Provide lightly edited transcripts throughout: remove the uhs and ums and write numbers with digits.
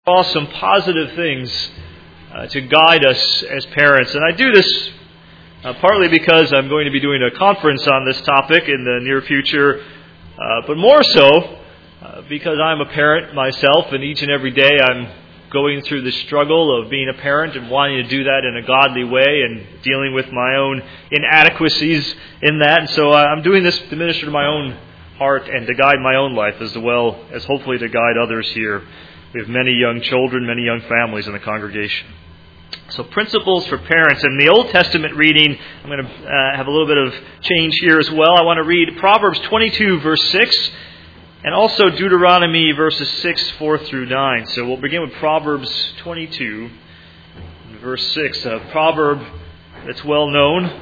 Some positive things to guide us as parents. And I do this partly because I'm going to be doing a conference on this topic in the near future, but more so because I'm a parent myself, and each and every day I'm going through the struggle of being a parent and wanting to do that in a godly way and dealing with my own inadequacies in that. And so I'm doing this to minister to my own heart and to guide my own life as well as hopefully to guide others here. We have many young children, many young families in the congregation. So principles for parents. In the Old Testament reading, I'm going to have a little bit of change here as well. I want to read Proverbs 22, verse 6, and also Deuteronomy verses 6, 4 through 9. So we'll begin with Proverbs 22, verse 6, a proverb that's well known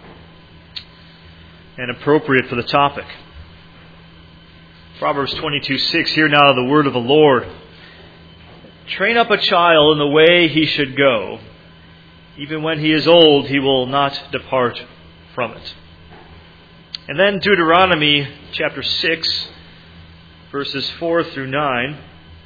and appropriate for the topic. Proverbs 22, 6, hear now the word of the Lord. Train up a child in the way he should go. Even when he is old, he will not depart from it. And then Deuteronomy chapter 6, verses 4 through 9.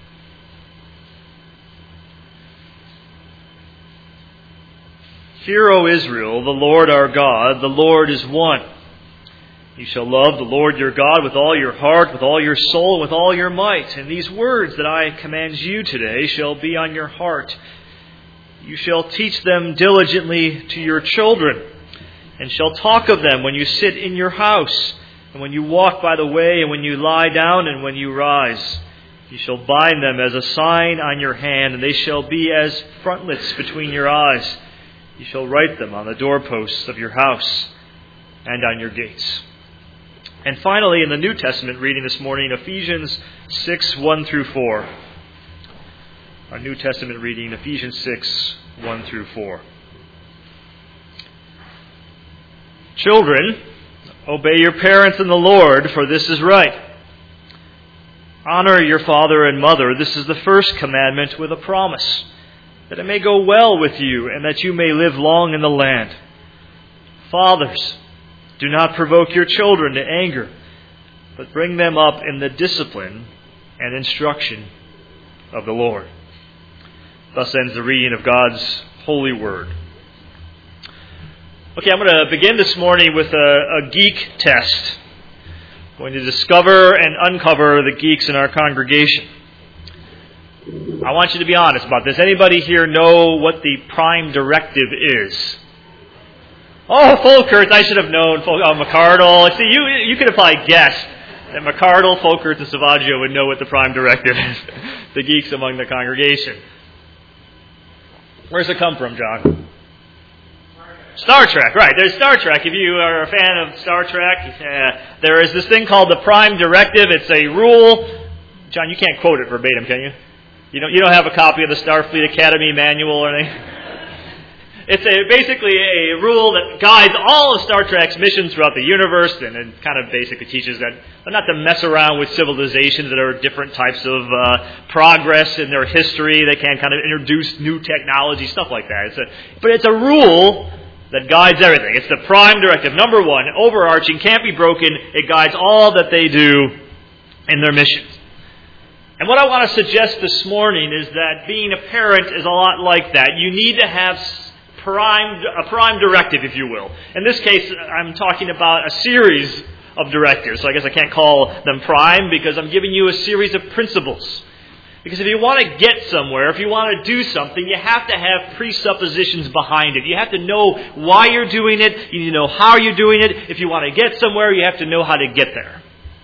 Hear, O Israel, the Lord our God, the Lord is one. You shall love the Lord your God with all your heart, with all your soul, and with all your might. And these words that I command you today shall be on your heart. You shall teach them diligently to your children, and shall talk of them when you sit in your house, and when you walk by the way, and when you lie down, and when you rise. You shall bind them as a sign on your hand, and they shall be as frontlets between your eyes. You shall write them on the doorposts of your house and on your gates. And finally, in the New Testament reading this morning, Ephesians 6, 1 through 4. Our New Testament reading, Ephesians 6, 1 through 4. Children, obey your parents in the Lord, for this is right. Honor your father and mother. This is the first commandment with a promise, that it may go well with you and that you may live long in the land. Fathers, do not provoke your children to anger, but bring them up in the discipline and instruction of the Lord. Thus ends the reading of God's holy word. Okay, I'm going to begin this morning with a geek test. I'm going to discover and uncover the geeks in our congregation. I want you to be honest about this. Anybody here know what the prime directive is? Oh, Folkert, I should have known. McCardle. See, you could have probably guessed that McCardle, Folkert, and Savaggio would know what the prime directive is. The geeks among the congregation. Where's it come from, John? Star Trek, right. There's Star Trek. If you are a fan of Star Trek, there is this thing called the prime directive. It's a rule. John, you can't quote it verbatim, can you? You don't have a copy of the Starfleet Academy manual or anything? It's basically a rule that guides all of Star Trek's missions throughout the universe, and it kind of basically teaches that not to mess around with civilizations that are different types of progress in their history. They can kind of introduce new technology, stuff like that. But it's a rule that guides everything. It's the prime directive. Number one, overarching, can't be broken. It guides all that they do in their missions. And what I want to suggest this morning is that being a parent is a lot like that. You need to have a prime directive, if you will. In this case, I'm talking about a series of directives. So I guess I can't call them prime because I'm giving you a series of principles. Because if you want to get somewhere, if you want to do something, you have to have presuppositions behind it. You have to know why you're doing it. You need to know how you're doing it. If you want to get somewhere, you have to know how to get there.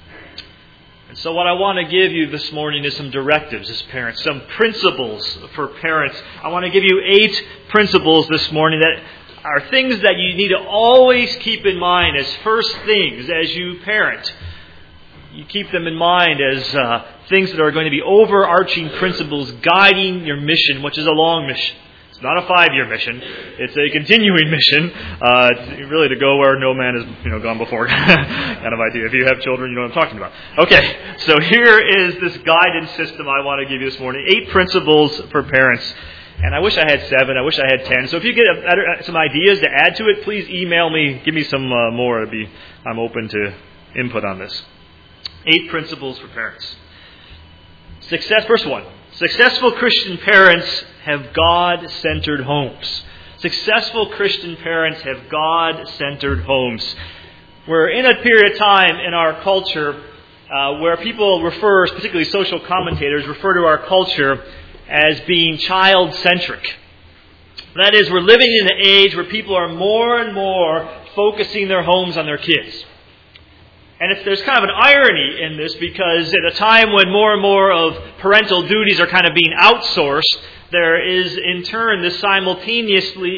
So what I want to give you this morning is some directives as parents, some principles for parents. I want to give you 8 principles this morning that are things that you need to always keep in mind as first things as you parent. You keep them in mind as things that are going to be overarching principles guiding your mission, which is a long mission. It's not a 5-year mission. It's a continuing mission. It's really to go where no man has gone before kind of idea. If you have children, you know what I'm talking about. Okay, so here is this guidance system I want to give you this morning. 8 principles for parents. And I wish I had 7. I wish I had 10. So if you get some ideas to add to it, please email me. Give me some more. I'm open to input on this. 8 principles for parents. Success, first one. Successful Christian parents have God-centered homes. Successful Christian parents have God-centered homes. We're in a period of time in our culture where people refer, particularly social commentators, refer to our culture as being child-centric. That is, we're living in an age where people are more and more focusing their homes on their kids. And there's kind of an irony in this, because at a time when more and more of parental duties are kind of being outsourced, there is in turn this simultaneously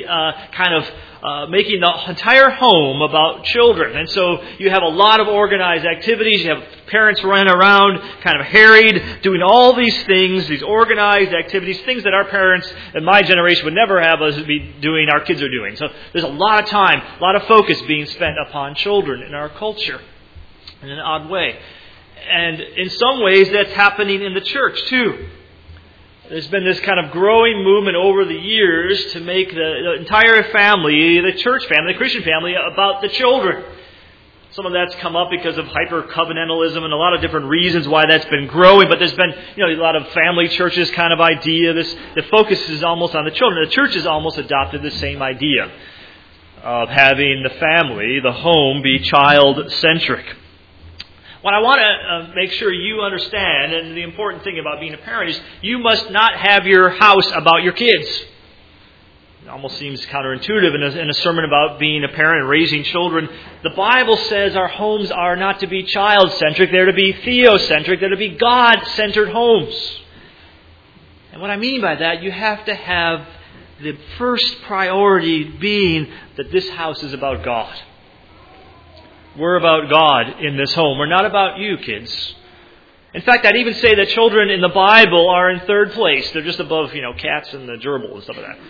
making the entire home about children. And so you have a lot of organized activities. You have parents running around kind of harried, doing all these things, these organized activities, things that our parents in my generation would never have us be doing, our kids are doing. So there's a lot of time, a lot of focus being spent upon children in our culture in an odd way. And in some ways that's happening in the church too. There's been this kind of growing movement over the years to make the entire family, the church family, the Christian family, about the children. Some of that's come up because of hyper-covenantalism and a lot of different reasons why that's been growing. But there's been a lot of family churches kind of idea. The focus is almost on the children. The church has almost adopted the same idea of having the family, the home, be child-centric. What I want to make sure you understand, and the important thing about being a parent, is you must not have your house about your kids. It almost seems counterintuitive in a sermon about being a parent and raising children. The Bible says our homes are not to be child-centric, they're to be theocentric, they're to be God-centered homes. And what I mean by that, you have to have the first priority being that this house is about God. We're about God in this home. We're not about you, kids. In fact, I'd even say that children in the Bible are in third place. They're just above, cats and the gerbil and stuff like that.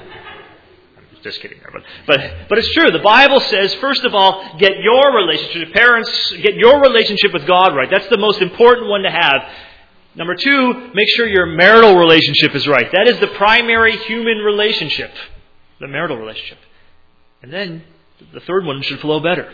I'm just kidding there, but it's true. The Bible says, first of all, get your relationship, parents, get your relationship with God right. That's the most important one to have. Number two, make sure your marital relationship is right. That is the primary human relationship, the marital relationship. And then the third one should flow better.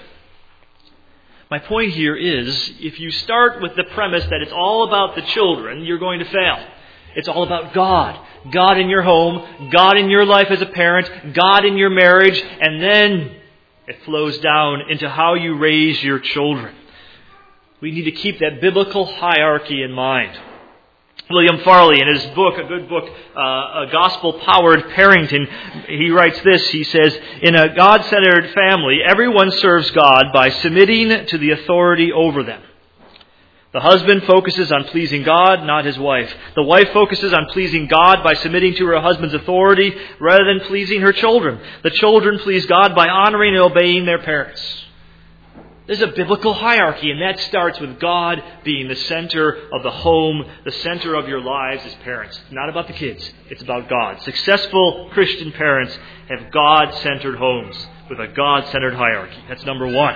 My point here is, if you start with the premise that it's all about the children, you're going to fail. It's all about God. God in your home, God in your life as a parent, God in your marriage, and then it flows down into how you raise your children. We need to keep that biblical hierarchy in mind. William Farley, in his book, a good book, A Gospel-Powered Parenting, he writes this. He says, in a God-centered family, everyone serves God by submitting to the authority over them. The husband focuses on pleasing God, not his wife. The wife focuses on pleasing God by submitting to her husband's authority rather than pleasing her children. The children please God by honoring and obeying their parents. There's a biblical hierarchy, and that starts with God being the center of the home, the center of your lives as parents. It's not about the kids. It's about God. Successful Christian parents have God-centered homes with a God-centered hierarchy. That's number one.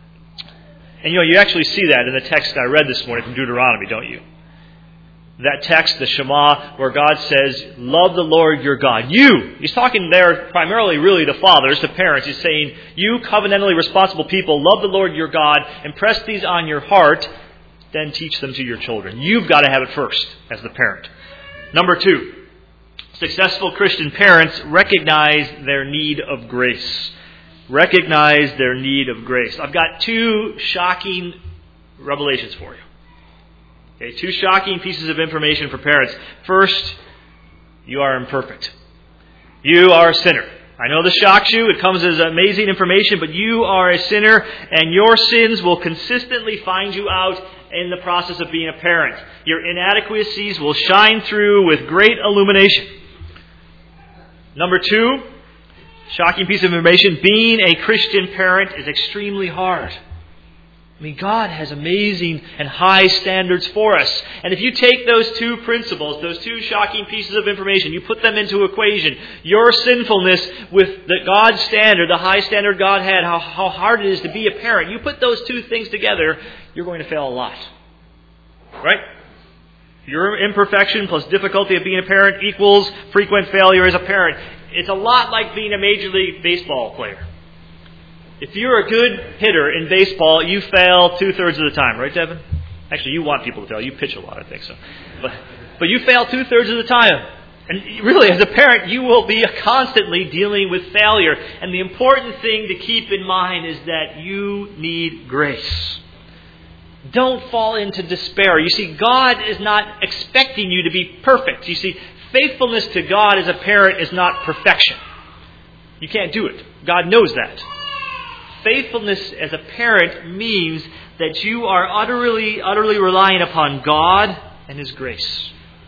And you actually see that in the text I read this morning from Deuteronomy, don't you? That text, the Shema, where God says, love the Lord your God. He's talking there primarily really to fathers, to parents. He's saying, you covenantally responsible people, love the Lord your God, impress these on your heart, then teach them to your children. You've got to have it first as the parent. Number two, successful Christian parents recognize their need of grace. Recognize their need of grace. I've got two shocking revelations for you. Okay, two shocking pieces of information for parents. First, you are imperfect. You are a sinner. I know this shocks you. It comes as amazing information, but you are a sinner, and your sins will consistently find you out in the process of being a parent. Your inadequacies will shine through with great illumination. Number two, shocking piece of information, being a Christian parent is extremely hard. God has amazing and high standards for us. And if you take those two principles, those two shocking pieces of information, you put them into equation, your sinfulness with the God standard, the high standard God had, how hard it is to be a parent, you put those two things together, you're going to fail a lot. Right? Your imperfection plus difficulty of being a parent equals frequent failure as a parent. It's a lot like being a Major League Baseball player. If you're a good hitter in baseball, you fail 2/3 of the time, right, Devin? Actually, you want people to fail. You pitch a lot, I think so. but you fail 2/3 of the time. And really, as a parent, you will be constantly dealing with failure. And the important thing to keep in mind is that you need grace. Don't fall into despair. You see, God is not expecting you to be perfect. You see, faithfulness to God as a parent is not perfection. You can't do it. God knows that. Faithfulness as a parent means that you are utterly relying upon God and His grace.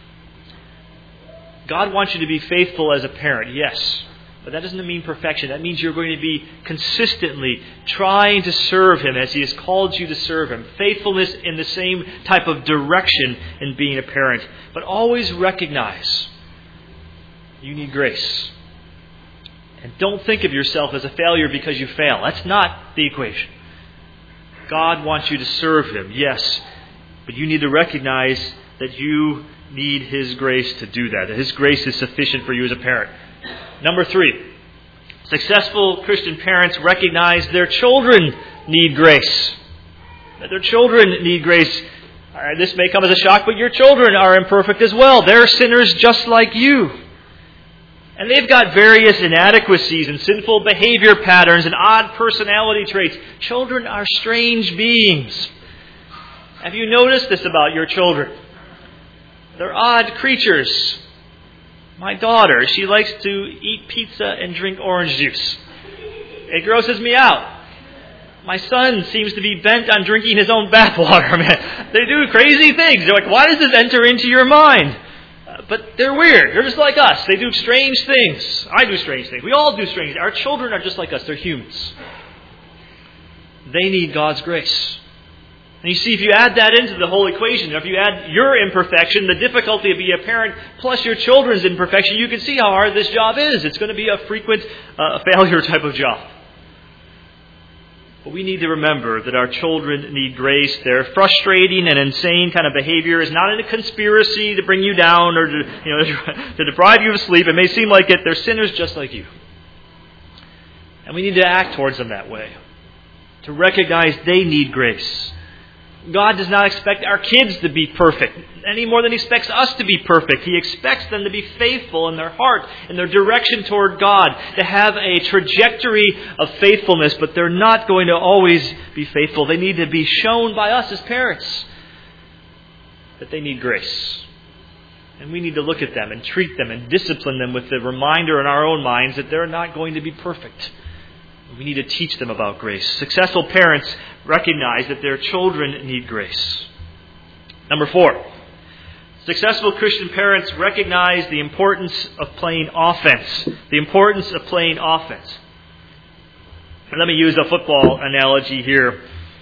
God wants you to be faithful as a parent, yes. But that doesn't mean perfection. That means you're going to be consistently trying to serve Him as He has called you to serve Him. Faithfulness in the same type of direction in being a parent. But always recognize you need grace. And don't think of yourself as a failure because you fail. That's not the equation. God wants you to serve Him, yes. But you need to recognize that you need His grace to do that. That His grace is sufficient for you as a parent. Number 3. Successful Christian parents recognize their children need grace. That their children need grace. All right, this may come as a shock, but your children are imperfect as well. They're sinners just like you. And they've got various inadequacies and sinful behavior patterns and odd personality traits. Children are strange beings. Have you noticed this about your children? They're odd creatures. My daughter, she likes to eat pizza and drink orange juice. It grosses me out. My son seems to be bent on drinking his own bathwater. Man, they do crazy things. They're like, why does this enter into your mind? But they're weird. They're just like us. They do strange things. I do strange things. We all do strange things. Our children are just like us. They're humans. They need God's grace. And you see, if you add that into the whole equation, if you add your imperfection, the difficulty of being a parent, plus your children's imperfection, you can see how hard this job is. It's going to be a frequent failure type of job. But we need to remember that our children need grace. Their frustrating and insane kind of behavior is not a conspiracy to bring you down or to deprive you of sleep. It may seem like it. They're sinners just like you. And we need to act towards them that way. To recognize they need grace. God does not expect our kids to be perfect any more than He expects us to be perfect. He expects them to be faithful in their heart, in their direction toward God, to have a trajectory of faithfulness, but they're not going to always be faithful. They need to be shown by us as parents that they need grace. And we need to look at them and treat them and discipline them with the reminder in our own minds that they're not going to be perfect. We need to teach them about grace. Successful parents recognize that their children need grace. Number 4. Successful Christian parents recognize the importance of playing offense. The importance of playing offense. And let me use a football analogy here.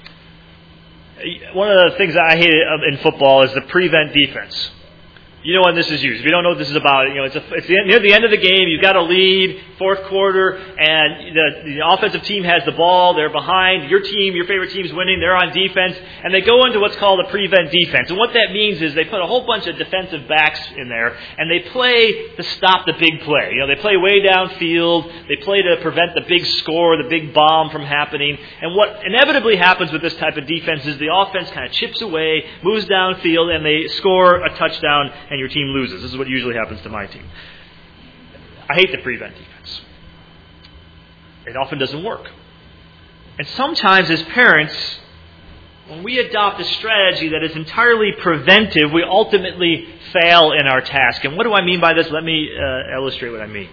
One of the things that I hate in football is the prevent defense. You know when this is used. If you don't know what this is about, it's near the end of the game. You've got a lead, fourth quarter, and the offensive team has the ball. They're behind. Your team, your favorite team's winning. They're on defense, and they go into what's called a prevent defense. And what that means is they put a whole bunch of defensive backs in there, and they play to stop the big play. They play way downfield. They play to prevent the big score, the big bomb from happening. And what inevitably happens with this type of defense is the offense kind of chips away, moves downfield, and they score a touchdown, and your team loses. This is what usually happens to my team. I hate the prevent defense. It often doesn't work. And sometimes as parents, when we adopt a strategy that is entirely preventive, we ultimately fail in our task. And what do I mean by this? Let me illustrate what I mean.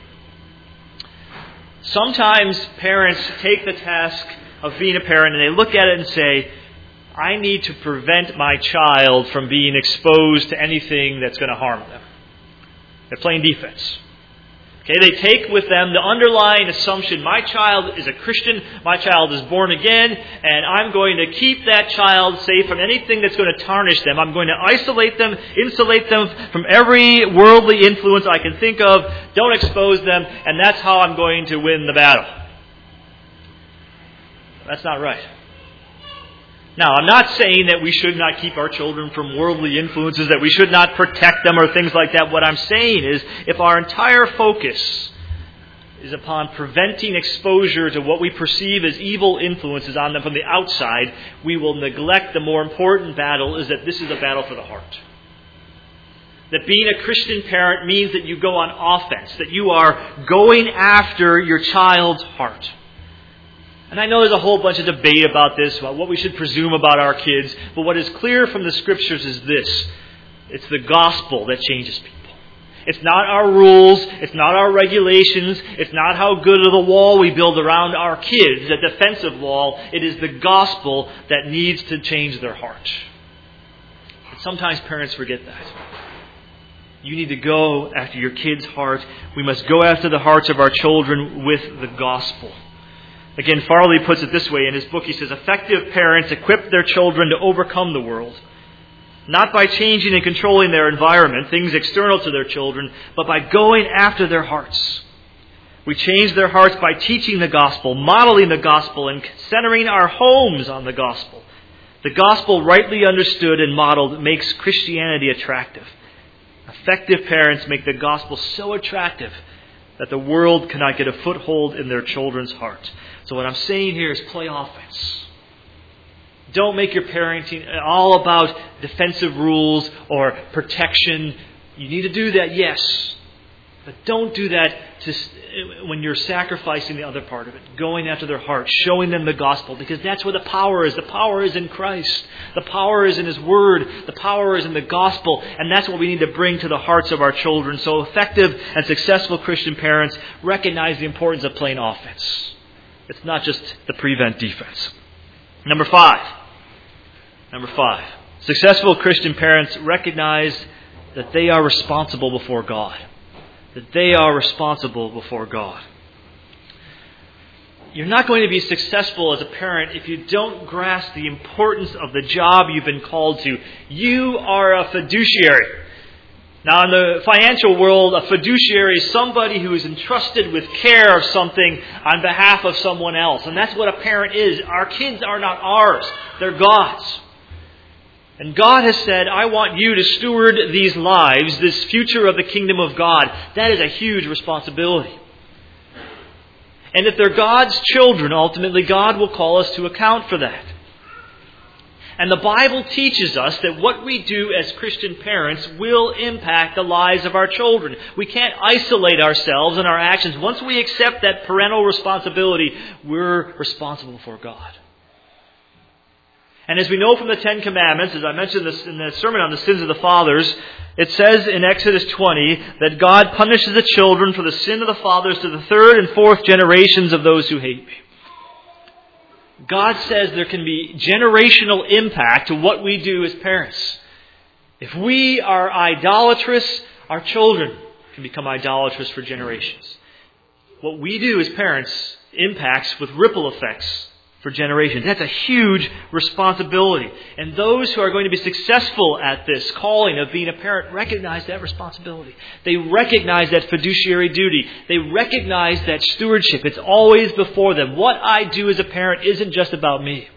Sometimes parents take the task of being a parent and they look at it and say, I need to prevent my child from being exposed to anything that's going to harm them. They're playing defense. Okay, they take with them the underlying assumption, my child is a Christian, my child is born again, and I'm going to keep that child safe from anything that's going to tarnish them. I'm going to isolate them, insulate them from every worldly influence I can think of, don't expose them, and that's how I'm going to win the battle. That's not right. Now, I'm not saying that we should not keep our children from worldly influences, that we should not protect them or things like that. What I'm saying is, if our entire focus is upon preventing exposure to what we perceive as evil influences on them from the outside, we will neglect the more important battle, is that this is a battle for the heart. That being a Christian parent means that you go on offense, that you are going after your child's heart. And I know there's a whole bunch of debate about this, about what we should presume about our kids, but what is clear from the Scriptures is this. It's the gospel that changes people. It's not our rules, it's not our regulations, it's not how good of the wall we build around our kids, a defensive wall. It is the gospel that needs to change their heart. But sometimes parents forget that. You need to go after your kids' heart. We must go after the hearts of our children with the gospel. Again, Farley puts it this way in his book. He says, effective parents equip their children to overcome the world. Not by changing and controlling their environment, things external to their children, but by going after their hearts. We change their hearts by teaching the gospel, modeling the gospel, and centering our homes on the gospel. The gospel, rightly understood and modeled, makes Christianity attractive. Effective parents make the gospel so attractive that the world cannot get a foothold in their children's hearts. So what I'm saying here is play offense. Don't make your parenting all about defensive rules or protection. You need to do that, yes. But don't do that when you're sacrificing the other part of it. Going after their heart, showing them the gospel, because that's where the power is. The power is in Christ. The power is in His Word. The power is in the gospel. And that's what we need to bring to the hearts of our children. So effective and successful Christian parents recognize the importance of playing offense. It's not just the prevent defense. Number five. Successful Christian parents recognize that they are responsible before God. That they are responsible before God. You're not going to be successful as a parent if you don't grasp the importance of the job you've been called to. You are a fiduciary. Now, in the financial world, a fiduciary is somebody who is entrusted with care of something on behalf of someone else. And that's what a parent is. Our kids are not ours. They're God's. And God has said, I want you to steward these lives, this future of the kingdom of God. That is a huge responsibility. And if they're God's children, ultimately God will call us to account for that. And the Bible teaches us that what we do as Christian parents will impact the lives of our children. We can't isolate ourselves and our actions. Once we accept that parental responsibility, we're responsible for God. And as we know from the Ten Commandments, as I mentioned this in the sermon on the sins of the fathers, it says in Exodus 20 that God punishes the children for the sin of the fathers to the third and fourth generations of those who hate me. God says there can be generational impact to what we do as parents. If we are idolatrous, our children can become idolatrous for generations. What we do as parents impacts with ripple effects for generations. That's a huge responsibility. And those who are going to be successful at this calling of being a parent recognize that responsibility. They recognize that fiduciary duty. They recognize that stewardship. It's always before them. What I do as a parent isn't just about me.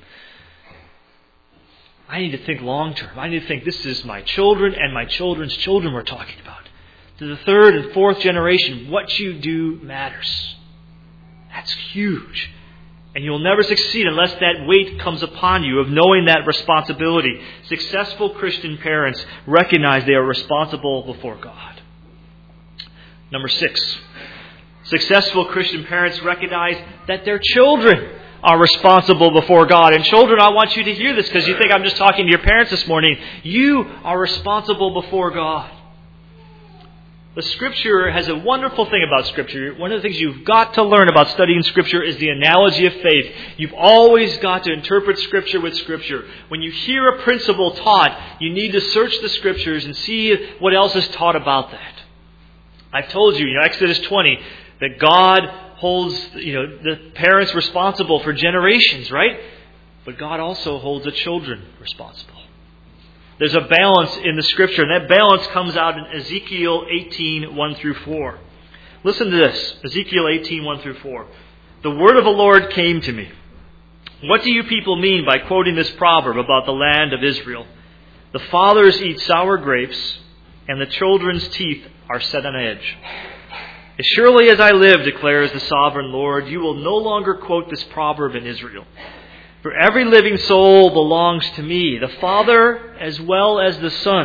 I need to think long term. I need to think this is my children and my children's children we're talking about. To the third and fourth generation, what you do matters. That's huge. And you'll never succeed unless that weight comes upon you of knowing that responsibility. Successful Christian parents recognize they are responsible before God. Number 6. Successful Christian parents recognize that their children are responsible before God. And children, I want you to hear this because you think I'm just talking to your parents this morning. You are responsible before God. The Scripture has a wonderful thing about Scripture. One of the things you've got to learn about studying Scripture is the analogy of faith. You've always got to interpret Scripture with Scripture. When you hear a principle taught, you need to search the Scriptures and see what else is taught about that. I've told you, Exodus 20, that God holds, the parents responsible for generations, right? But God also holds the children responsible. There's a balance in the Scripture, and that balance comes out in Ezekiel 18, 1 through 4. Listen to this, Ezekiel 18, 1 through 4. The word of the Lord came to me. What do you people mean by quoting this proverb about the land of Israel? The fathers eat sour grapes, and the children's teeth are set on edge. As surely as I live, declares the sovereign Lord, you will no longer quote this proverb in Israel. For every living soul belongs to me, the Father as well as the Son.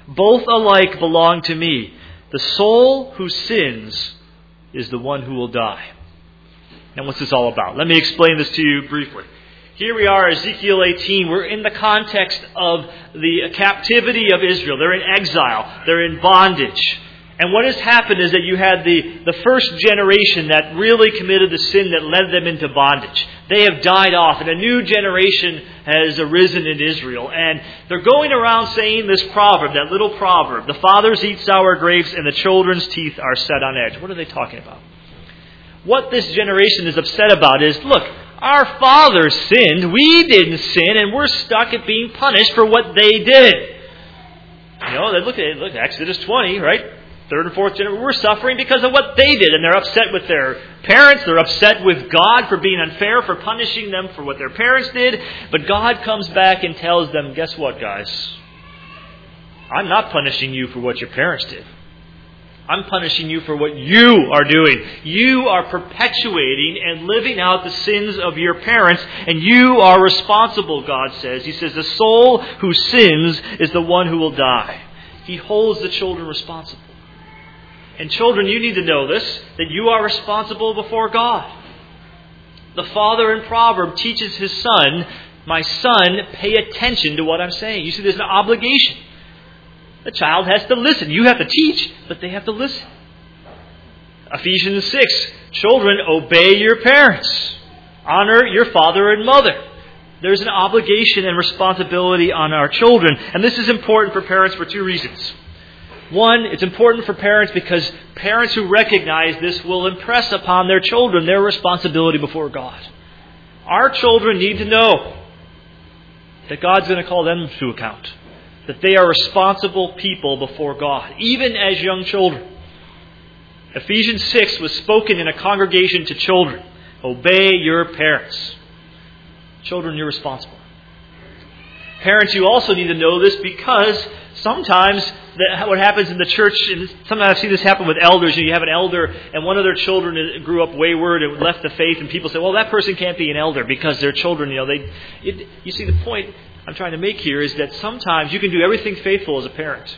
Both alike belong to me. The soul who sins is the one who will die. Now what's this all about? Let me explain this to you briefly. Here we are, Ezekiel 18. We're in the context of the captivity of Israel. They're in exile. They're in bondage. And what has happened is that you had the first generation that really committed the sin that led them into bondage. They have died off, and a new generation has arisen in Israel. And they're going around saying this proverb, that little proverb, the fathers eat sour grapes and the children's teeth are set on edge. What are they talking about? What this generation is upset about is, look, our fathers sinned, we didn't sin, and we're stuck at being punished for what they did. You know, they look at Exodus 20, right? Third and fourth generation, we're suffering because of what they did. And they're upset with their parents. They're upset with God for being unfair, for punishing them for what their parents did. But God comes back and tells them, guess what, guys? I'm not punishing you for what your parents did. I'm punishing you for what you are doing. You are perpetuating and living out the sins of your parents, and you are responsible, God says. He says, the soul who sins is the one who will die. He holds the children responsible. And children, you need to know this, that you are responsible before God. The father in Proverb teaches his son, my son, pay attention to what I'm saying. You see, there's an obligation. The child has to listen. You have to teach, but they have to listen. Ephesians 6, children, obey your parents. Honor your father and mother. There's an obligation and responsibility on our children. And this is important for parents for two reasons. One, it's important for parents because parents who recognize this will impress upon their children their responsibility before God. Our children need to know that God's going to call them to account. That they are responsible people before God, even as young children. Ephesians 6 was spoken in a congregation to children. Obey your parents. Children, you're responsible. Parents, you also need to know this because sometimes what happens in the church, and sometimes I see this happen with elders, you have an elder and one of their children grew up wayward and left the faith, and people say, well, that person can't be an elder because their children, you see the point I'm trying to make here is that sometimes you can do everything faithful as a parent.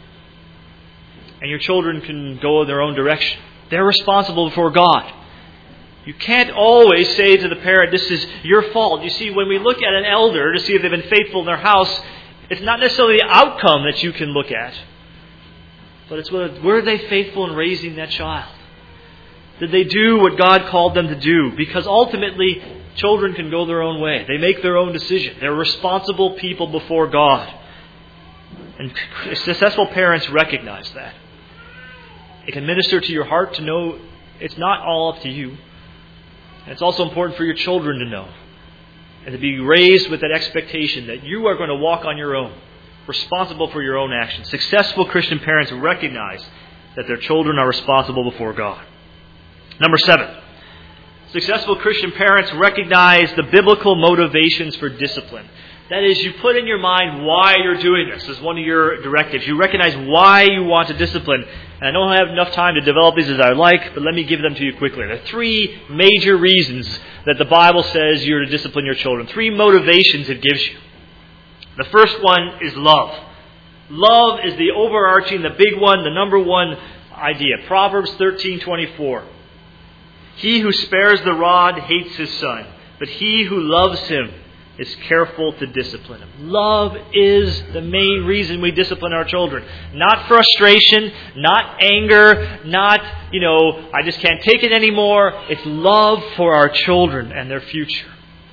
And your children can go in their own direction. They're responsible before God. You can't always say to the parent, this is your fault. You see, when we look at an elder to see if they've been faithful in their house, it's not necessarily the outcome that you can look at. But it's were they faithful in raising that child? Did they do what God called them to do? Because ultimately, children can go their own way. They make their own decision. They're responsible people before God. And successful parents recognize that. It can minister to your heart to know it's not all up to you. And it's also important for your children to know. And to be raised with that expectation that you are going to walk on your own. Responsible for your own actions. Successful Christian parents recognize that their children are responsible before God. Number 7. Successful Christian parents recognize the biblical motivations for discipline. That is, you put in your mind why you're doing this as one of your directives. You recognize why you want to discipline. And I don't have enough time to develop these as I like, but let me give them to you quickly. There are 3 major reasons that the Bible says you're to discipline your children. 3 motivations it gives you. The first one is love. Love is the overarching, the big one, the number one idea. Proverbs 13:24. He who spares the rod hates his son, but he who loves him is careful to discipline him. Love is the main reason we discipline our children. Not frustration, not anger, not, I just can't take it anymore. It's love for our children and their future.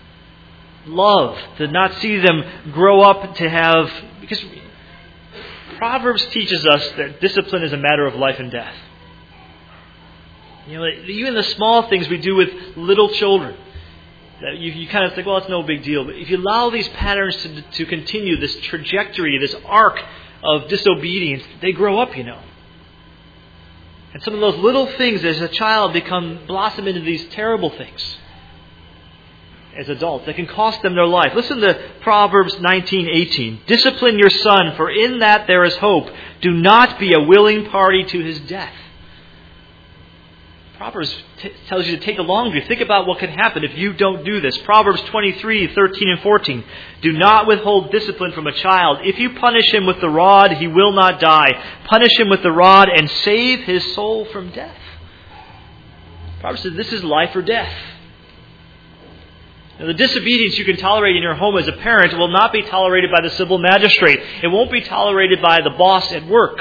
Love, to not see them grow up to have, because Proverbs teaches us that discipline is a matter of life and death. Even the small things we do with little children, you kind of think, well, it's no big deal. But if you allow these patterns to continue, this trajectory, this arc of disobedience, they grow up, And some of those little things as a child blossom into these terrible things as adults that can cost them their life. Listen to Proverbs 19:18. Discipline your son, for in that there is hope. Do not be a willing party to his death. Proverbs tells you to take a long view. Think about what can happen if you don't do this. Proverbs 23:13 and 14. Do not withhold discipline from a child. If you punish him with the rod, he will not die. Punish him with the rod and save his soul from death. Proverbs says this is life or death. Now, the disobedience you can tolerate in your home as a parent will not be tolerated by the civil magistrate. It won't be tolerated by the boss at work.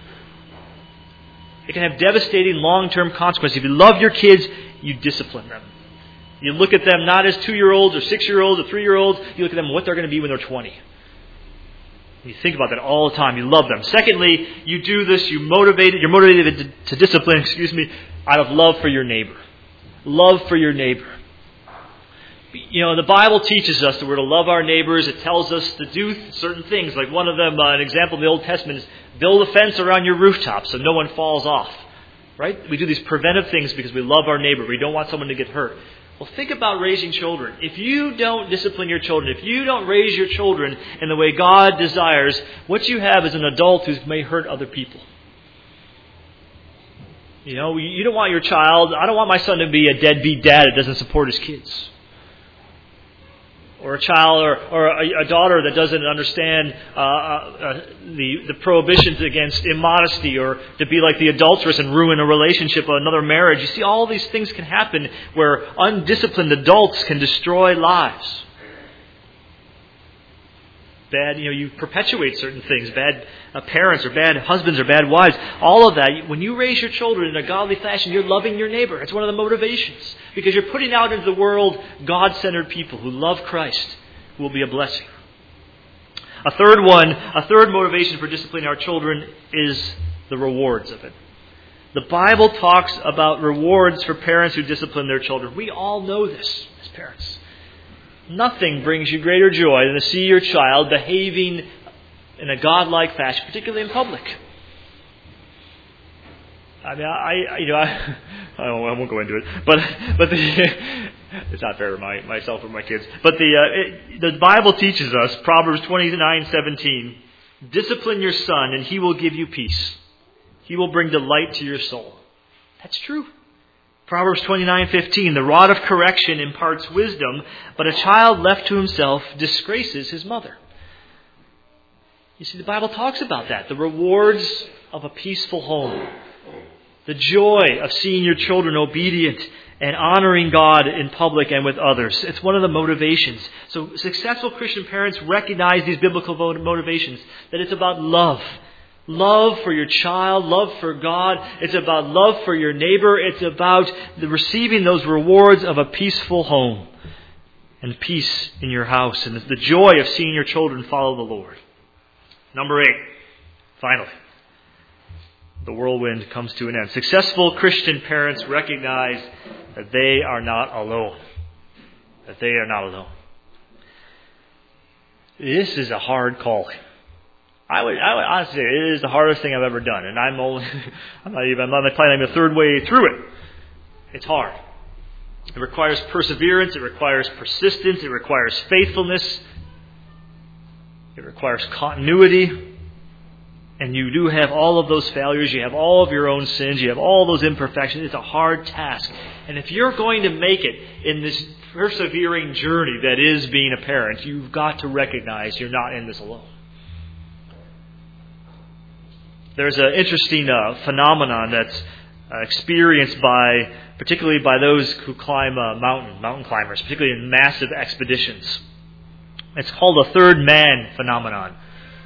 It can have devastating long-term consequences. If you love your kids, you discipline them. You look at them not as 2-year-olds or 6-year-olds or 3-year-olds. You look at them what they're going to be when they're 20. You think about that all the time. You love them. Secondly, you do this, you're motivated to discipline, out of love for your neighbor. Love for your neighbor. The Bible teaches us that we're to love our neighbors. It tells us to do certain things. Like one of them, an example in the Old Testament is build a fence around your rooftop so no one falls off. Right? We do these preventive things because we love our neighbor. We don't want someone to get hurt. Well, think about raising children. If you don't discipline your children, if you don't raise your children in the way God desires, what you have is an adult who may hurt other people. You don't want your child, I don't want my son to be a deadbeat dad that doesn't support his kids. Or a child or a daughter that doesn't understand the prohibitions against immodesty, or to be like the adulteress and ruin a relationship or another marriage. You see, all these things can happen where undisciplined adults can destroy lives. You perpetuate certain things, bad parents or bad husbands or bad wives. All of that, when you raise your children in a godly fashion, you're loving your neighbor. It's one of the motivations. Because you're putting out into the world God-centered people who love Christ, who will be a blessing. A third motivation for disciplining our children is the rewards of it. The Bible talks about rewards for parents who discipline their children. We all know this as parents. Nothing brings you greater joy than to see your child behaving in a godlike fashion, particularly in public. I mean, I won't go into it, but it's not fair to myself or my kids. But the Bible teaches us, Proverbs 29:17, discipline your son and he will give you peace. He will bring delight to your soul. That's true. Proverbs 29:15, the rod of correction imparts wisdom, but a child left to himself disgraces his mother. You see, the Bible talks about that. The rewards of a peaceful home. The joy of seeing your children obedient and honoring God in public and with others. It's one of the motivations. So successful Christian parents recognize these biblical motivations, that it's about love. Love for your child, love for God. It's about love for your neighbor. It's about receiving those rewards of a peaceful home and peace in your house, and the joy of seeing your children follow the Lord. Number 8, finally, the whirlwind comes to an end. Successful Christian parents recognize that they are not alone. That they are not alone. This is a hard calling. I would honestly say it is the hardest thing I've ever done, and I'm not even the third way through it. It's hard. It requires perseverance. It requires persistence. It requires faithfulness. It requires continuity. And you do have all of those failures. You have all of your own sins. You have all those imperfections. It's a hard task. And if you're going to make it in this persevering journey that is being a parent, you've got to recognize you're not in this alone. There's an interesting phenomenon that's experienced particularly by those who climb mountain climbers, particularly in massive expeditions. It's called the third man phenomenon.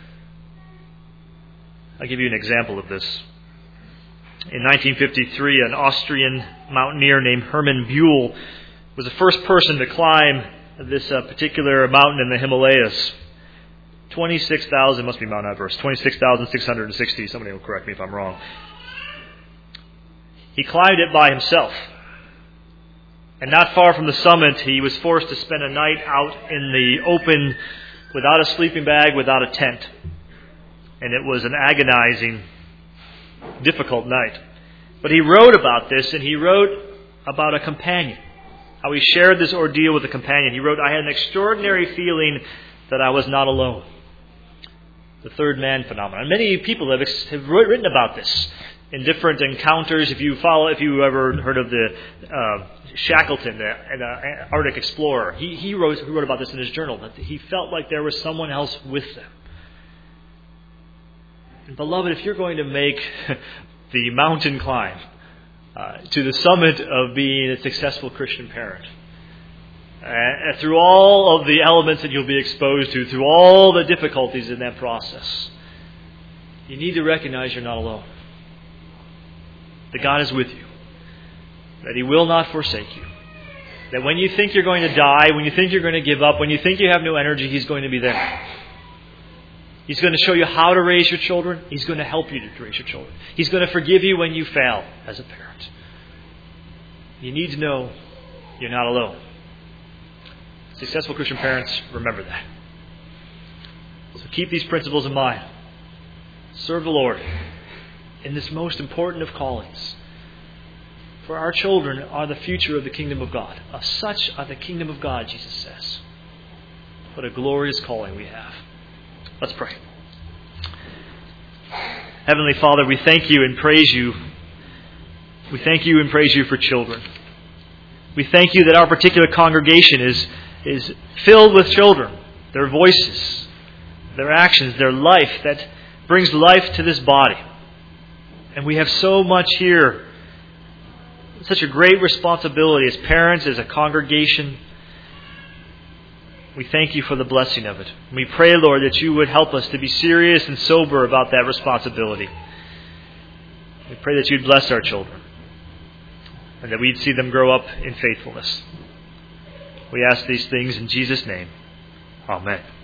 I'll give you an example of this. In 1953, an Austrian mountaineer named Hermann Buhl was the first person to climb this particular mountain in the Himalayas. 26,000, must be Mount Everest, 26,660. Somebody will correct me if I'm wrong. He climbed it by himself. And not far from the summit, he was forced to spend a night out in the open, without a sleeping bag, without a tent. And it was an agonizing, difficult night. But he wrote about this, and he wrote about a companion. How he shared this ordeal with a companion. He wrote, I had an extraordinary feeling that I was not alone. The third man phenomenon. Many people have written about this. in different encounters. If you ever heard of the Shackleton, an Arctic explorer, he wrote about this in his journal, that he felt like there was someone else with them. And beloved, if you're going to make the mountain climb to the summit of being a successful Christian parent, and through all of the elements that you'll be exposed to, through all the difficulties in that process, you need to recognize you're not alone. That God is with you. That He will not forsake you. That when you think you're going to die, when you think you're going to give up, when you think you have no energy, He's going to be there. He's going to show you how to raise your children. He's going to help you to raise your children. He's going to forgive you when you fail as a parent. You need to know you're not alone. Successful Christian parents, remember that. So keep these principles in mind. Serve the Lord in this most important of callings. For our children are the future of the kingdom of God. Of such are the kingdom of God, Jesus says. What a glorious calling we have. Let's pray. Heavenly Father, we thank You and praise You. We thank You and praise You for children. We thank You that our particular congregation is filled with children. Their voices, their actions, their life that brings life to this body. And we have so much here. Such a great responsibility as parents, as a congregation. We thank You for the blessing of it. We pray, Lord, that You would help us to be serious and sober about that responsibility. We pray that You'd bless our children and that we'd see them grow up in faithfulness. We ask these things in Jesus' name. Amen.